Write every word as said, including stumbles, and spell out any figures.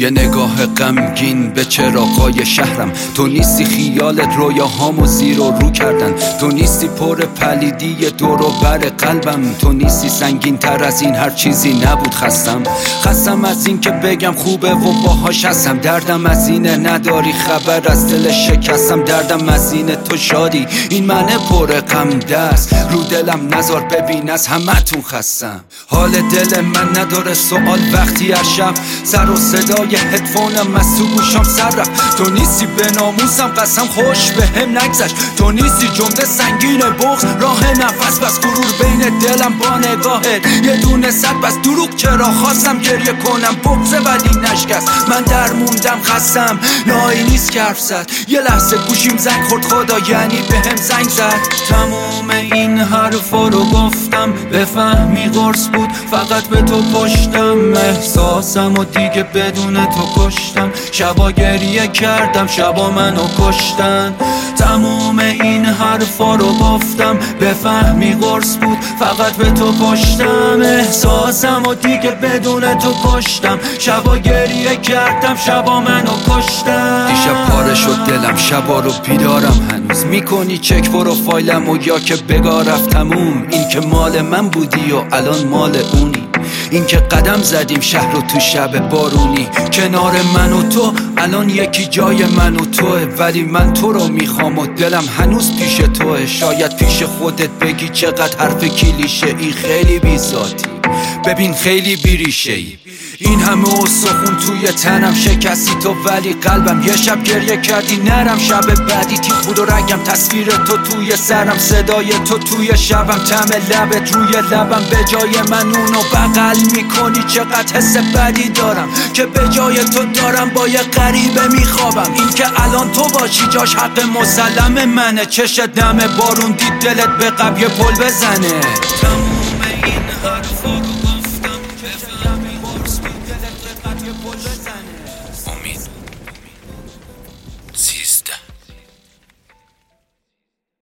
یه نگاه غمگین به چراغای شهرم. تو نیستی خیالت رویاهامو زیر و رو کردن. تو نیستی پر پلیدی دور و بر قلبم. تو نیستی سنگین تر از این هر چیزی نبود. خستم خستم از این که بگم خوبه و باهاش هستم. دردم از اینه نداری خبر از دل شکستم. دردم از اینه تو شادی این منه پر غم دست. رو دلم نزار ببین از همتون خستم. حال دل من نداره سوال وقتی از شب سر و صدای هدفونم از تو گوشم سر رفت. تو نیستی به ناموسم قسم خوش به هم نگذشت. تو نیستی جمله سنگین بغض راه نفس بس. غرور بین دلم با نگاهت یه دونه صد بس. دروغ چرا خواستم گریه کنم بغضه ولی نشکست. من در موندم خستم نایی نیست که حرف زد. یه لحظه گوشیم زنگ خورد خدا یعنی به هم زنگ زد. تموم این حرفا رو گفتم بفهمی قرص بود فقط به تو پشتم. احساسم و دیگه بدون تو کشتم. شبا گریه کردم شبا منو کشتن. تموم این حرفا رو گفتم بفهمی قرص بود فقط به تو پشتم. احساسم و دیگه بدون تو کشتم. شبا گریه کردم شبا منو کشتن. دیشب پاره شد دلم شبا رو بیدارم هنوز. میکنی چک پروفایلم و یا که بگاه رفتموم. این که مال من بودی و الان مال اونی. این که قدم زدیم شهر رو تو شب بارونی. کنار من و تو الان یکی جای من و توه. ولی من تو رو میخوام و دلم هنوز پیش توه. شاید پیش خودت بگی چقدر حرف کلیشه ای خیلی بی‌ذاتی. ببین خیلی بیریشه ای. این همه استخون توی تنم شکستی تو ولی قلبم. یه شب گریه کردی نرم شب بعدی تیغ بود و رنگم. تصویر تو توی سرم صدای تو توی شبم. طعم لبت روی لبم به جای من اونو بغل میکنی. چقدر حس بدی دارم که به جای تو دارم با یه غریبه میخوابم. این که الان تو باشی جاش حق مسلم منه. چشت نم بارون دید دلت به قبیه پل بزنه.